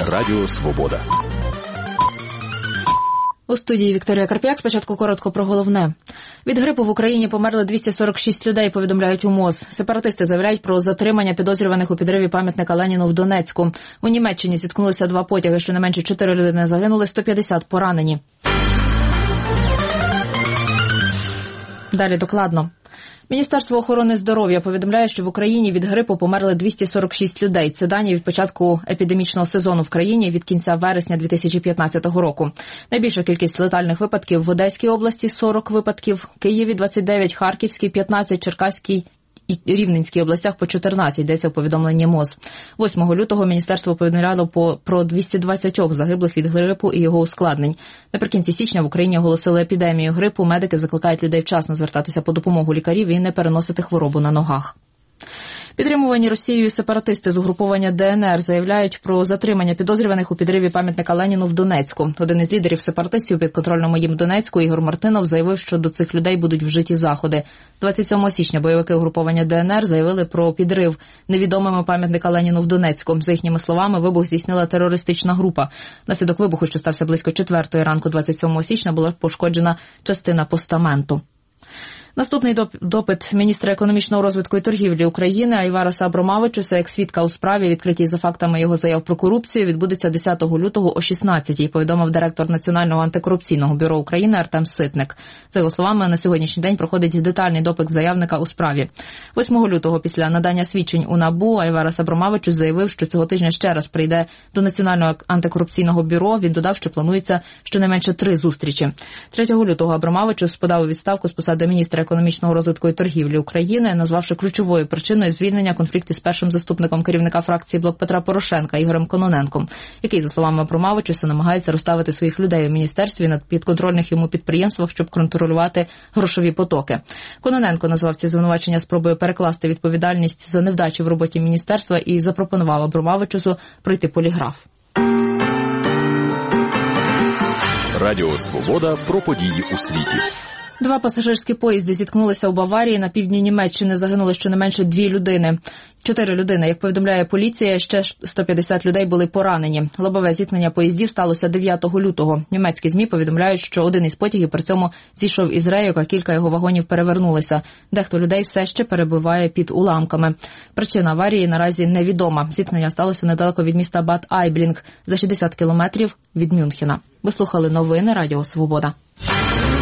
Радіо Свобода. У студії Вікторія Карп'як. Спочатку коротко про головне. Від грипу в Україні померли 246 людей, повідомляють у МОЗ. Сепаратисти заявляють про затримання підозрюваних у підриві пам'ятника Леніну в Донецьку. У Німеччині зіткнулися два потяги, щонайменше 4 людини загинули, 150 поранені. Далі докладно. Міністерство охорони здоров'я повідомляє, що в Україні від грипу померли 246 людей. Це дані від початку епідемічного сезону в країні від кінця вересня 2015 року. Найбільша кількість летальних випадків в Одеській області – 40 випадків, Києві – 29, Харківській – 15, Черкаській і Рівненській областях по 14, йдеться в повідомленні МОЗ. 8 лютого міністерство повідомляло про 220 загиблих від грипу і його ускладнень. Наприкінці січня в Україні оголосили епідемію грипу. Медики закликають людей вчасно звертатися по допомогу лікарів і не переносити хворобу на ногах. Підтримувані Росією сепаратисти з угруповання ДНР заявляють про затримання підозрюваних у підриві пам'ятника Леніну в Донецьку. Один із лідерів сепаратистів підконтрольному їм Донецьку, Ігор Мартинов, заявив, що до цих людей будуть вжиті заходи. 27 січня бойовики угруповання ДНР заявили про підрив невідомими пам'ятника Леніну в Донецьку. За їхніми словами, вибух здійснила терористична група. Внаслідок вибуху, що стався близько 4-ї ранку 27 січня, була пошкоджена частина постаменту. Наступний допит міністра економічного розвитку і торгівлі України Айвараса Абромавичуса як свідка у справі, відкритій за фактами його заяв про корупцію, відбудеться 10 лютого о 16-й, повідомив директор Національного антикорупційного бюро України Артем Ситник. За його словами, на сьогоднішній день проходить детальний допит заявника у справі. 8 лютого після надання свідчень у НАБУ Айварас Абромавичус заявив, що цього тижня ще раз прийде до Національного антикорупційного бюро. Він додав, що планується щонайменше 3 зустрічі. 3 лютого Абромавичус подав у відставку з посади міністра економічного розвитку і торгівлі України, назвавши ключовою причиною звільнення конфлікти з першим заступником керівника фракції «Блок Петра Порошенка» Ігорем Кононенком, який, за словами Абромавичуса, намагається розставити своїх людей у міністерстві на підконтрольних йому підприємствах, щоб контролювати грошові потоки. Кононенко назвав ці звинувачення спробою перекласти відповідальність за невдачі в роботі міністерства і запропонував Абромавичусу пройти поліграф. Радіо Свобода про події у світі. 2 пасажирські поїзди зіткнулися у Баварії. На півдні Німеччини загинули щонайменше 2 людини. 4 людини, як повідомляє поліція, ще 150 людей були поранені. Лобове зіткнення поїздів сталося 9 лютого. Німецькі ЗМІ повідомляють, що один із потягів при цьому зійшов із рейок, а кілька його вагонів перевернулися. Дехто людей все ще перебуває під уламками. Причина аварії наразі невідома. Зіткнення сталося недалеко від міста Бад Айблінг, за 60 кілометрів від Мюнхена. Ви слухали новини Радіо Свобода.